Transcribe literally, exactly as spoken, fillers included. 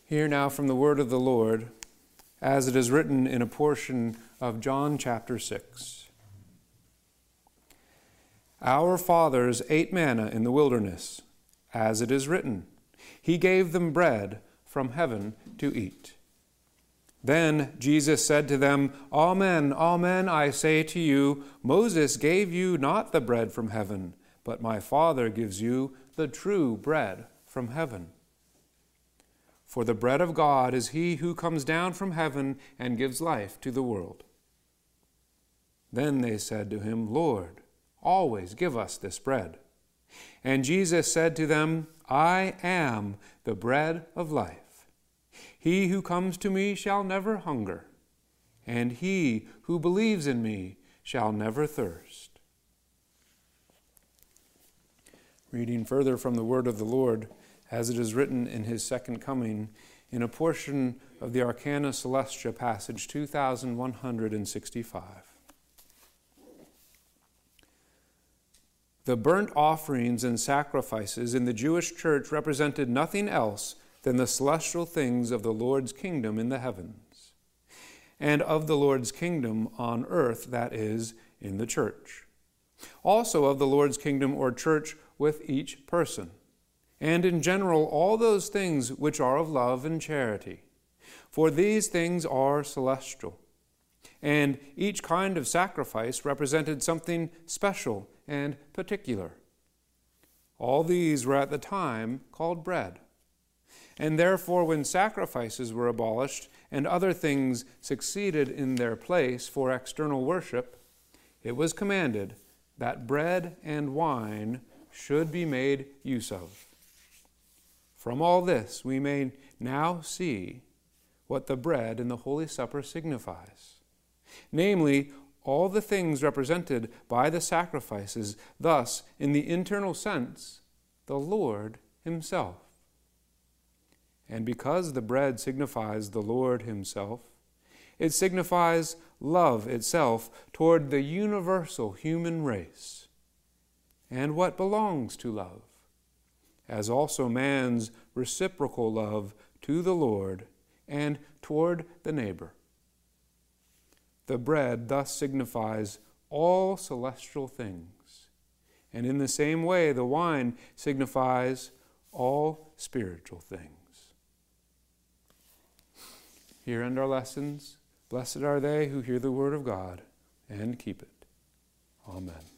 Hear now from the word of the Lord, as it is written in a portion of John chapter six. Our fathers ate manna in the wilderness, as it is written, He gave them bread from heaven to eat. Then Jesus said to them, Amen, amen, I say to you, Moses gave you not the bread from heaven, but my Father gives you the true bread from heaven. For the bread of God is he who comes down from heaven and gives life to the world. Then they said to him, Lord, always give us this bread. And Jesus said to them, I am the bread of life. He who comes to me shall never hunger, and he who believes in me shall never thirst. Reading further from the word of the Lord, as it is written in his second coming, in a portion of the Arcana Celestia passage two thousand one hundred sixty-five. The burnt offerings and sacrifices in the Jewish church represented nothing else than the celestial things of the Lord's kingdom in the heavens, and of the Lord's kingdom on earth, that is, in the church. Also of the Lord's kingdom or church with each person, and in general all those things which are of love and charity. For these things are celestial, and each kind of sacrifice represented something special and particular. All these were at the time called bread. And therefore when sacrifices were abolished and other things succeeded in their place for external worship, it was commanded that bread and wine should be made use of. From all this we may now see what the bread and the Holy Supper signifies, namely, all the things represented by the sacrifices, thus, in the internal sense, the Lord himself. And because the bread signifies the Lord himself, it signifies love itself toward the universal human race, and what belongs to love, as also man's reciprocal love to the Lord and toward the neighbor. The bread thus signifies all celestial things, and in the same way the wine signifies all spiritual things. Here end our lessons. Blessed are they who hear the word of God and keep it. Amen.